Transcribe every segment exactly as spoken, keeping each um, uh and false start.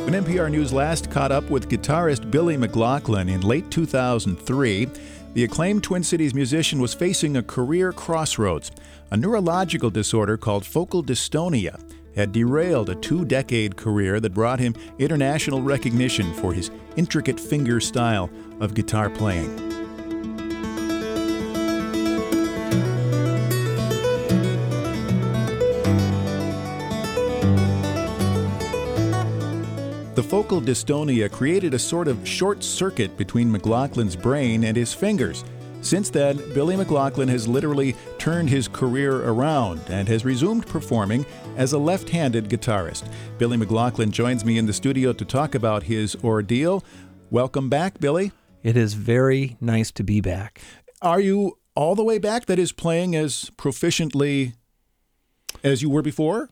When N P R News last caught up with guitarist Billy McLaughlin in late two thousand three, the acclaimed Twin Cities musician was facing a career crossroads. A neurological disorder called focal dystonia had derailed a two-decade career that brought him international recognition for his intricate finger style of guitar playing. The focal dystonia created a sort of short circuit between McLaughlin's brain and his fingers. Since then, Billy McLaughlin has literally turned his career around and has resumed performing as a left-handed guitarist. Billy McLaughlin joins me in the studio to talk about his ordeal. Welcome back, Billy. It is very nice to be back. Are you all the way back, that is, playing as proficiently as you were before?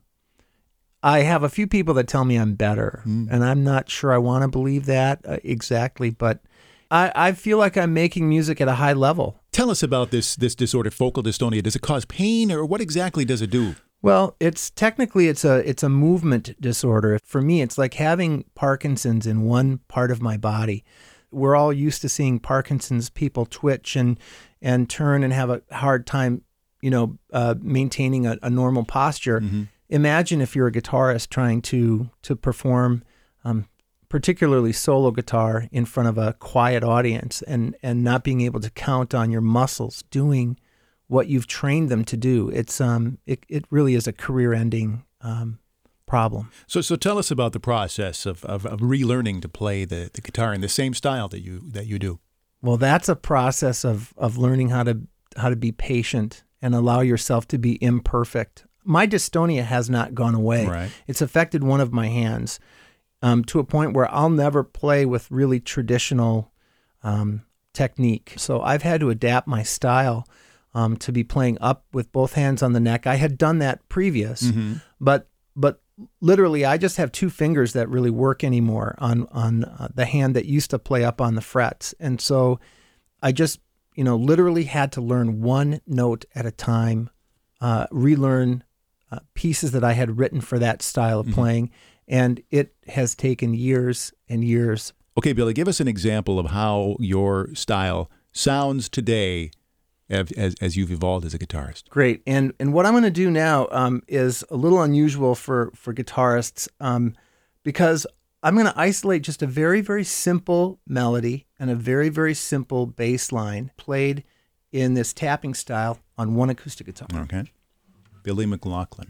I have a few people that tell me I'm better, mm. and I'm not sure I want to believe that uh, exactly, but I, I feel like I'm making music at a high level. Tell us about this this disorder, focal dystonia. Does it cause pain, or what exactly does it do? Well, it's technically it's a it's a movement disorder. For me, it's like having Parkinson's in one part of my body. We're all used to seeing Parkinson's people twitch and and turn and have a hard time, you know, uh, maintaining a, a normal posture. Mm-hmm. Imagine if you're a guitarist trying to to perform, um, particularly solo guitar, in front of a quiet audience and, and not being able to count on your muscles doing what you've trained them to do. It's um it, it really is a career-ending um, problem. So so tell us about the process of, of, of relearning to play the, the guitar in the same style that you that you do. Well, that's a process of of learning how to how to be patient and allow yourself to be imperfect. My dystonia has not gone away. Right. It's affected one of my hands um, to a point where I'll never play with really traditional um, technique. So I've had to adapt my style um, to be playing up with both hands on the neck. I had done that previous, mm-hmm. but but literally I just have two fingers that really work anymore on on uh, the hand that used to play up on the frets. And so I just, you know, literally had to learn one note at a time, uh, relearn Uh, pieces that I had written for that style of mm-hmm. playing, and it has taken years and years. Okay, Billy, give us an example of how your style sounds today as, as, as you've evolved as a guitarist. Great, and and what I'm going to do now um, is a little unusual for, for guitarists um, because I'm going to isolate just a very, very simple melody and a very, very simple bass line played in this tapping style on one acoustic guitar. Okay. Billy McLaughlin.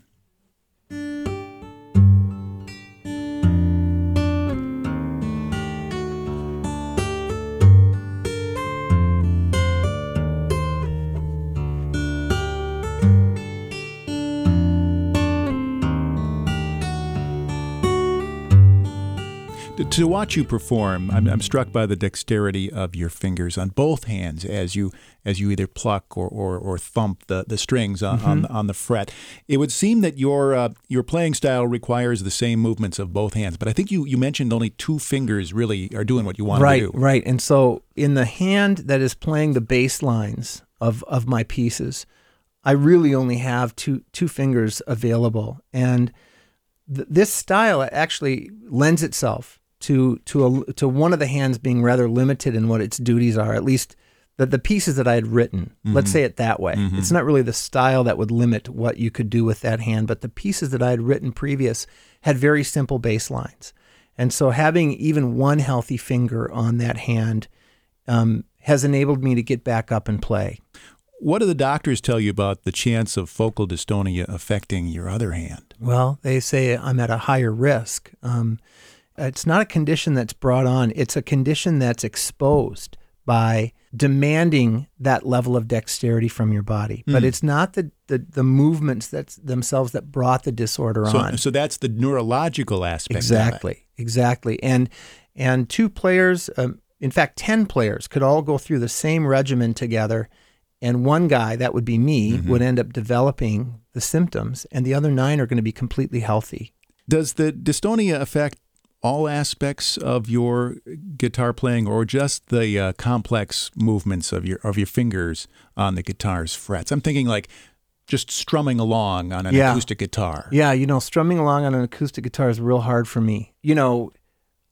To watch you perform, I'm, I'm struck by the dexterity of your fingers on both hands as you as you either pluck or or, or thump the, the strings on, mm-hmm. on on the fret. It would seem that your uh, your playing style requires the same movements of both hands, but I think you, you mentioned only two fingers really are doing what you want right, to do. Right, right. And so in the hand that is playing the bass lines of, of my pieces, I really only have two two fingers available, and th- this style actually lends itself to to a, to one of the hands being rather limited in what its duties are, at least the, the pieces that I had written. Mm-hmm. Let's say it that way. Mm-hmm. It's not really the style that would limit what you could do with that hand, but the pieces that I had written previous had very simple bass lines. And so having even one healthy finger on that hand um, has enabled me to get back up and play. What do the doctors tell you about the chance of focal dystonia affecting your other hand? Well, they say I'm at a higher risk. Um, It's not a condition that's brought on. It's a condition that's exposed by demanding that level of dexterity from your body. Mm. But it's not the, the, the movements that's themselves that brought the disorder so, on. So that's the neurological aspect Exactly, of it. exactly. And, and two players, um, in fact, ten players could all go through the same regimen together, and one guy, that would be me, mm-hmm. would end up developing the symptoms, and the other nine are going to be completely healthy. Does the dystonia affect all aspects of your guitar playing, or just the uh, complex movements of your of your fingers on the guitar's frets? I'm thinking like just strumming along on an yeah. acoustic guitar. Yeah, you know, strumming along on an acoustic guitar is real hard for me. You know,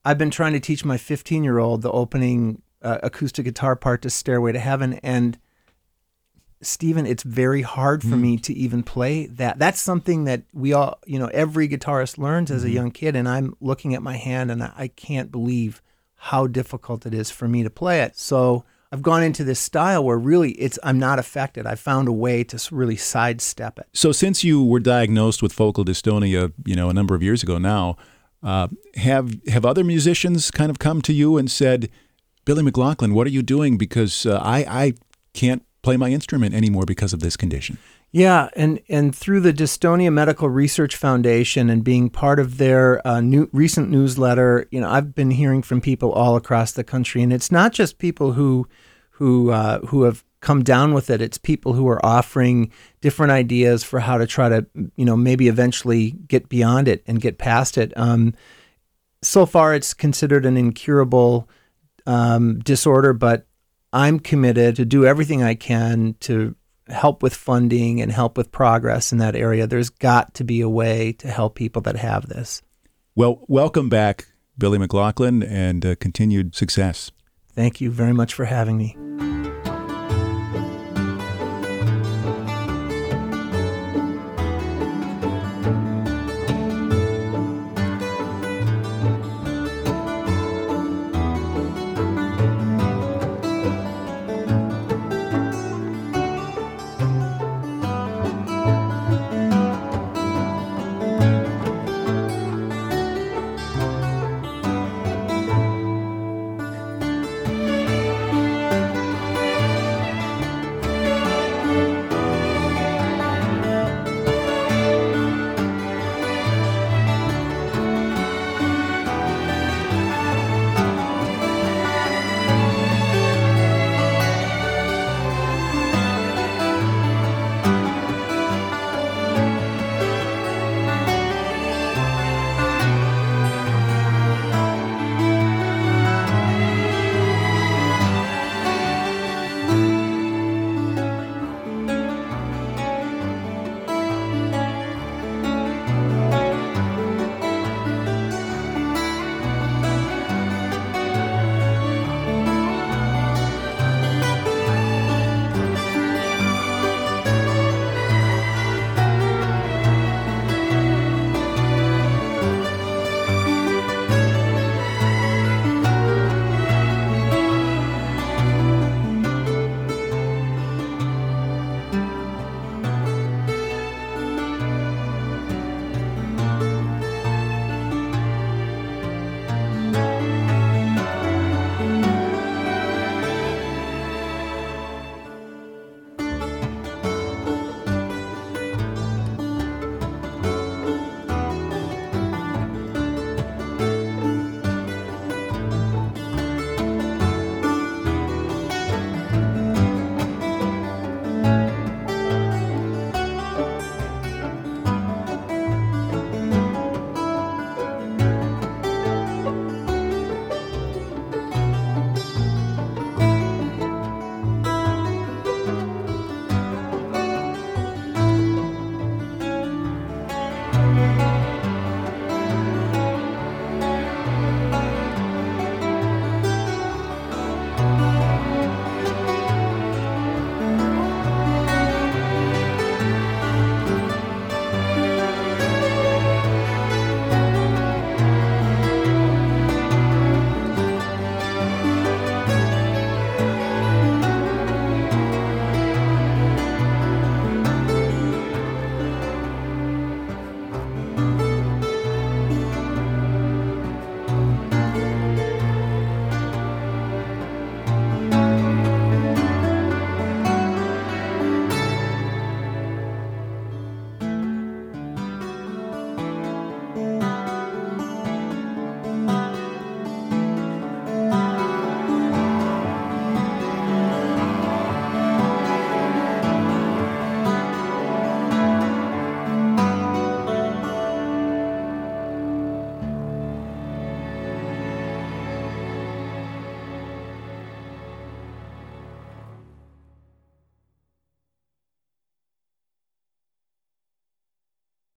I've been trying to teach my fifteen-year-old the opening uh, acoustic guitar part to Stairway to Heaven, and Stephen, it's very hard for mm. me to even play that. That's something that we all, you know, every guitarist learns as mm-hmm. a young kid, and I'm looking at my hand and I can't believe how difficult it is for me to play it. So I've gone into this style where really it's I'm not affected. I found a way to really sidestep it. So since you were diagnosed with focal dystonia, you know, a number of years ago now, uh, have have other musicians kind of come to you and said, Billy McLaughlin, what are you doing? Because uh, I I can't play my instrument anymore because of this condition. Yeah, and, and through the Dystonia Medical Research Foundation and being part of their uh, new recent newsletter, you know, I've been hearing from people all across the country, and it's not just people who who uh, who have come down with it. It's people who are offering different ideas for how to try to, you know, maybe eventually get beyond it and get past it. Um, so far, it's considered an incurable um, disorder, but I'm committed to do everything I can to help with funding and help with progress in that area. There's got to be a way to help people that have this. Well, welcome back, Billy McLaughlin, and uh, continued success. Thank you very much for having me.